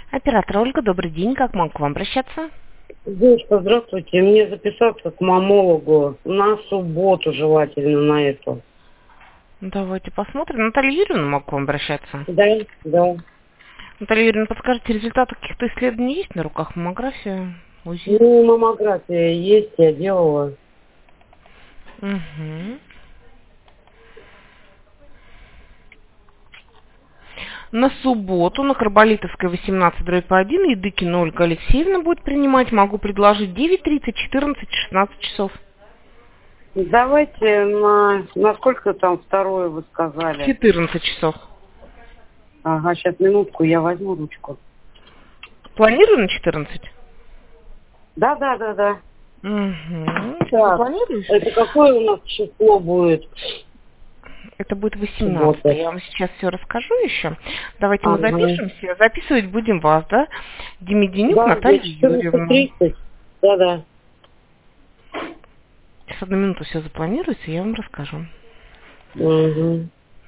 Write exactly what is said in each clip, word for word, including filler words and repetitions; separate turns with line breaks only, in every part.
Оператор Ольга, добрый день. Как могу к вам обращаться?
Девушка, здравствуйте. Мне записаться к мамологу на субботу желательно на эту.
Давайте посмотрим. Наталья Юрьевна, могу к вам обращаться?
Да, да.
Наталья Юрьевна, подскажите, результаты каких-то исследований есть на руках? Маммография, УЗИ?
Ну, маммография есть, я делала.
Угу. На субботу на Карболитовской восемнадцать дробь один Едыкина Ольга Алексеевна будет принимать. Могу предложить девять тридцать, четырнадцать, шестнадцать часов.
Давайте на... На сколько там второе вы сказали?
четырнадцать часов.
Ага, сейчас минутку, я возьму ручку.
Планирую на четырнадцать?
Да, да, да, да.
Угу.
Так,
Запланируешь?
это какое у нас число будет?
Это будет восемнадцатое.
Суббота.
Я вам сейчас все расскажу еще. Давайте мы
Ага.
запишемся. Записывать будем вас, да? Демиденюк
Да,
Наталья
четырнадцать
Юрьевна.
тридцать. Да, да.
Сейчас одну минуту все запланируется, я вам расскажу.
Угу.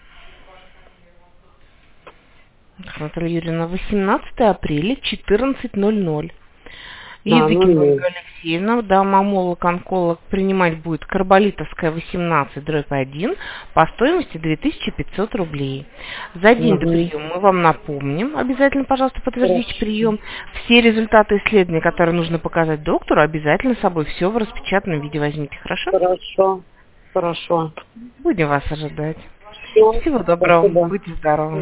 Наталья Юрьевна, восемнадцатое апреля, четырнадцать ноль ноль.
А, ну,
Едыкина
ну.
Ольга Алексеевна, да, мамолог-онколог, принимать будет Карболитовская восемнадцать дробь один по стоимости две тысячи пятьсот рублей. За день до
Угу.
приема мы вам напомним, обязательно, пожалуйста, подтвердите
Хорошо.
прием. Все результаты исследований, которые нужно показать доктору, обязательно с собой все в распечатанном виде возьмите, хорошо?
Хорошо. Хорошо.
Будем вас ожидать.
Все.
Всего доброго,
Спасибо.
будьте здоровы.